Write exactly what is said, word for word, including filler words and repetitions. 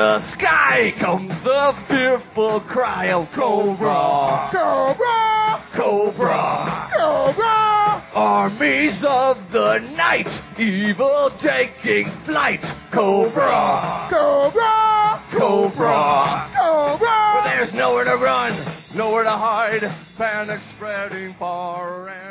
the sky comes the fearful cry of Cobra, Cobra, Cobra, Cobra. Armies of the night, evil taking flight. Cobra, Cobra, Cobra, Cobra. But there's nowhere to run, nowhere to hide. Panic spreading far and